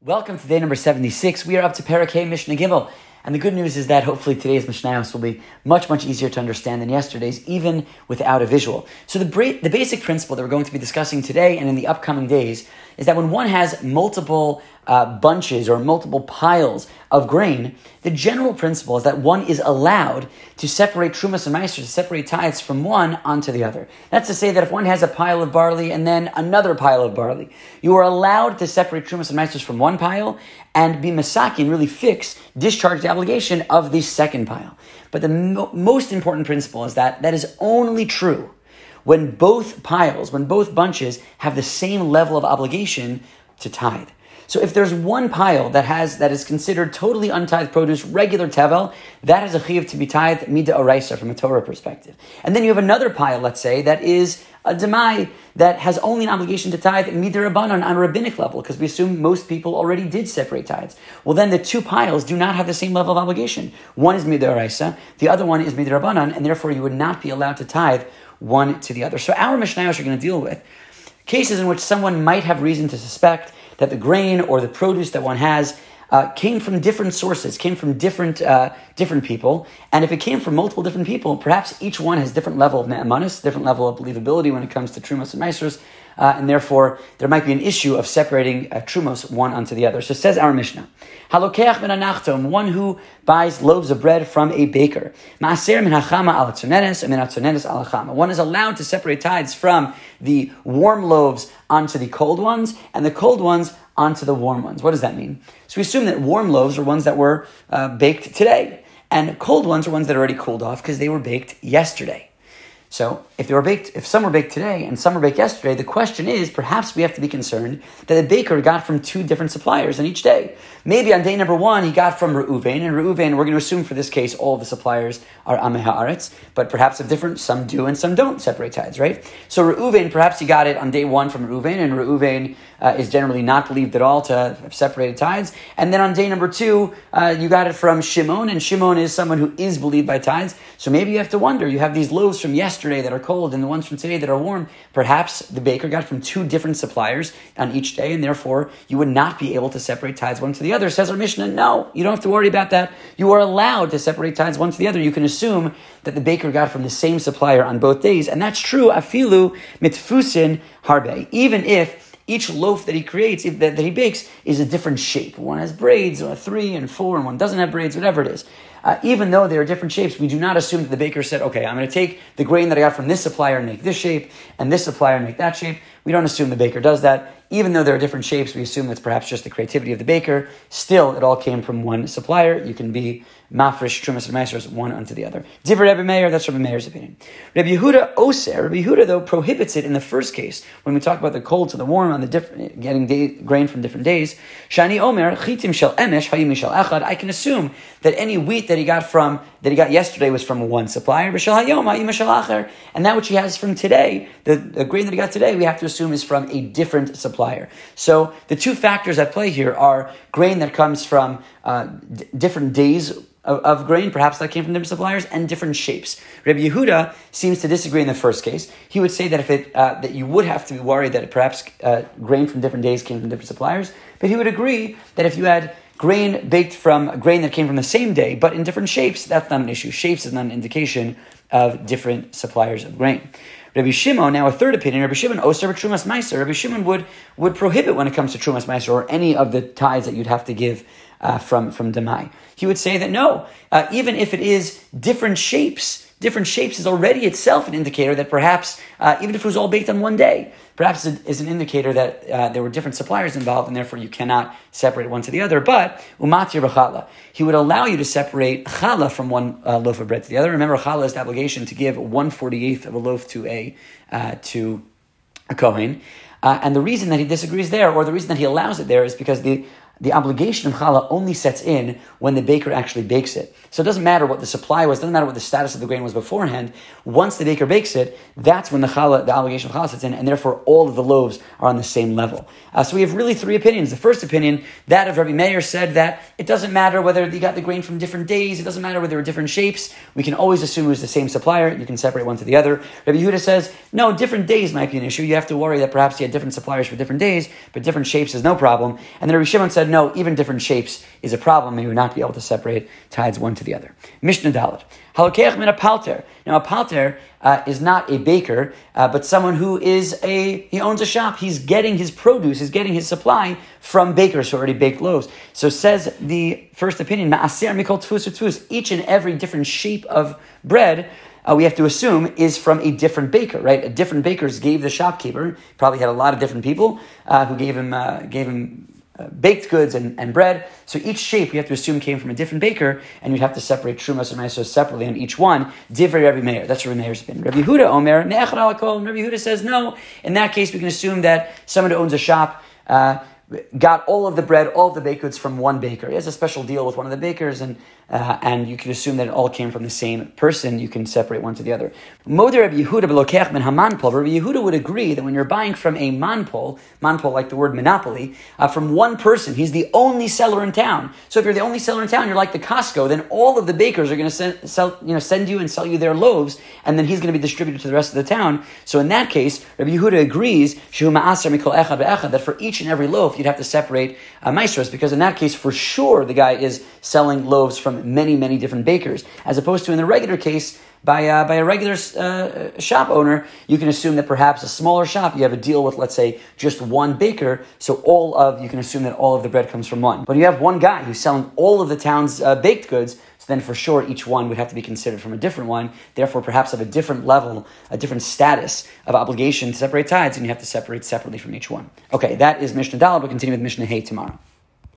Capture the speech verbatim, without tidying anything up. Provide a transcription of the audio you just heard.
Welcome to day number seventy-six. We are up to Parakeh Mishnah Gimel. And the good news is that hopefully today's Mishnayos will be much, much easier to understand than yesterday's, even without a visual. So the, bra- the basic principle that we're going to be discussing today and in the upcoming days is that when one has multiple uh, bunches or multiple piles of grain, the general principle is that one is allowed to separate Trumas and Meiser, to separate tithes from one onto the other. That's to say that if one has a pile of barley and then another pile of barley, you are allowed to separate Trumas and Meisers from one pile and be Masaki and really fix, discharge the obligation of the second pile. But the mo- most important principle is that that is only true when both piles, when both bunches have the same level of obligation to tithe. So if there's one pile that has that is considered totally untithed produce, regular tevel, that is a chiyuv to be tithed mida oraisa from a Torah perspective. And then you have another pile, let's say, that is a demai that has only an obligation to tithe mida rabbanon on a rabbinic level, because we assume most people already did separate tithes. Well, then the two piles do not have the same level of obligation. One is mida oraisa, the other one is mida rabbanon, and therefore you would not be allowed to tithe one to the other. So our Mishnayos are going to deal with cases in which someone might have reason to suspect that the grain or the produce that one has uh, came from different sources, came from different uh, different people. And if it came from multiple different people, perhaps each one has different level of ne'emanis, different level of believability when it comes to trumos and meisers, uh, and therefore there might be an issue of separating uh, trumos one onto the other. So says our Mishnah, Halokeach min anachtom, one who buys loaves of bread from a baker. Maaser min hachama al tzonenes and min tzonenes al hachama. One is allowed to separate tithes from the warm loaves onto the cold ones, and the cold ones onto the warm ones. What does that mean? So we assume that warm loaves are ones that were uh, baked today, and cold ones are ones that are already cooled off because they were baked yesterday. So if they were baked, if some were baked today and some were baked yesterday, the question is, perhaps we have to be concerned that the baker got from two different suppliers on each day. Maybe on day number one, he got from Reuven, and Reuven, we're going to assume for this case, all of the suppliers are Amei Haaretz, but perhaps if different, some do and some don't separate tithes, right? So Reuven, perhaps he got it on day one from Reuven, and Reuven uh, is generally not believed at all to have separated tithes. And then on day number two, uh, you got it from Shimon, and Shimon is someone who is believed by tithes. So maybe you have to wonder, you have these loaves from yesterday that are cold and the ones from today that are warm. Perhaps the baker got from two different suppliers on each day, and therefore you would not be able to separate tithes one to the other. Says our Mishnah, no, you don't have to worry about that. You are allowed to separate tithes one to the other. You can assume that the baker got from the same supplier on both days, and that's true, afilu mitfusin harbe, even if each loaf that he creates, if that, that he bakes, is a different shape. One has braids, or three and four, and one doesn't have braids, whatever it is. Uh, even though they are different shapes, we do not assume that the baker said, okay, I'm going to take the grain that I got from this supplier and make this shape, and this supplier and make that shape. We don't assume the baker does that. Even though there are different shapes, we assume it's perhaps just the creativity of the baker. Still, it all came from one supplier. You can be mafresh, trumas, and meisers, one unto the other. Divrei Rebbe Meir, that's Rebbe Meir's opinion. Rebbe Yehuda oser, Rebbe Yehuda, though, prohibits it in the first case, when we talk about the cold to the warm, on the different, getting day, grain from different days. Shani omer, chitim shel emesh, hayim shel echad, I can assume that any wheat that he got from, that he got yesterday was from one supplier, b'shel hayom, hayim shel acher, and that which he has from today, the, the grain that he got today, we have to assume is from a different supplier. So the two factors at play here are grain that comes from uh, d- different days of, of grain, perhaps that came from different suppliers, and different shapes. Rebbe Yehuda seems to disagree in the first case. He would say that if it uh, that you would have to be worried that it perhaps uh, grain from different days came from different suppliers, but he would agree that if you had grain baked from grain that came from the same day, but in different shapes, that's not an issue. Shapes is not an indication of different suppliers of grain. Rabbi Shimon, now a third opinion, Rabbi Shimon, Oser Trumas Meiser. Rabbi Shimon would, would prohibit when it comes to Trumas Meiser or any of the tithes that you'd have to give uh, from, from Demai. He would say that no, uh, even if it is different shapes, different shapes is already itself an indicator that perhaps, uh, even if it was all baked on one day, perhaps it is an indicator that uh, there were different suppliers involved, and therefore you cannot separate one to the other. But umatir b'chala, he would allow you to separate challah from one uh, loaf of bread to the other. Remember, challah is the obligation to give one forty-eighth of a loaf to a uh, to a kohen, uh, and the reason that he disagrees there, or the reason that he allows it there, is because the the obligation of challah only sets in when the baker actually bakes it. So it doesn't matter what the supply was, it doesn't matter what the status of the grain was beforehand. Once the baker bakes it, that's when the challah, the obligation of challah sets in, and therefore all of the loaves are on the same level. Uh, so we have really three opinions. The first opinion, that of Rabbi Meir, said that it doesn't matter whether you got the grain from different days, it doesn't matter whether there were different shapes, we can always assume it was the same supplier, you can separate one to the other. Rabbi Yehuda says, no, different days might be an issue, you have to worry that perhaps you had different suppliers for different days, but different shapes is no problem. And then Rabbi Shimon says, said, no, even different shapes is a problem, and you would not be able to separate tithes one to the other. Mishnah Dalet. Halakech min a palter. Now, a palter uh, is not a baker, uh, but someone who is a, he owns a shop. He's getting his produce, he's getting his supply from bakers who already baked loaves. So says the first opinion, ma'aser mikol tfus tfus. Each and every different shape of bread, Uh, we have to assume is from a different baker, right? A different bakers gave the shopkeeper, probably had a lot of different people uh, who gave him uh, gave him uh, baked goods and, and bread. So each shape we have to assume came from a different baker, and you'd have to separate Trumas and Maisos separately on each one. Divrei Rabbi Meir. That's Rabbi Meir's opinion. Rabbi Yehuda Omer ne'echad al hakol. Rabbi Yehuda says no. In that case, we can assume that someone who owns a shop Uh, got all of the bread, all of the baked goods from one baker. He has a special deal with one of the bakers, and uh, and you can assume that it all came from the same person. You can separate one to the other. Moder Rabbi Yehuda belokech min hamanpol. Rabbi Yehuda would agree that when you're buying from a manpol, manpol like the word monopoly, uh, from one person, he's the only seller in town. So if you're the only seller in town, you're like the Costco, then all of the bakers are going to send, sell, you know, send you and sell you their loaves, and then he's going to be distributed to the rest of the town. So in that case, Rabbi Yehuda agrees shehu ma'aser mikol echad ve'echad, that for each and every loaf you'd have to separate uh, maestros, because in that case, for sure, the guy is selling loaves from many, many different bakers, as opposed to in the regular case, by uh, by a regular uh, shop owner, you can assume that perhaps a smaller shop, you have a deal with, let's say, just one baker, so all of, you can assume that all of the bread comes from one. But you have one guy who's selling all of the town's uh, baked goods, so then for sure each one would have to be considered from a different one, therefore perhaps of a different level, a different status of obligation to separate tithes, and you have to separate separately from each one. Okay, that is Mishnah Dalet. We'll continue with Mishnah Hey tomorrow.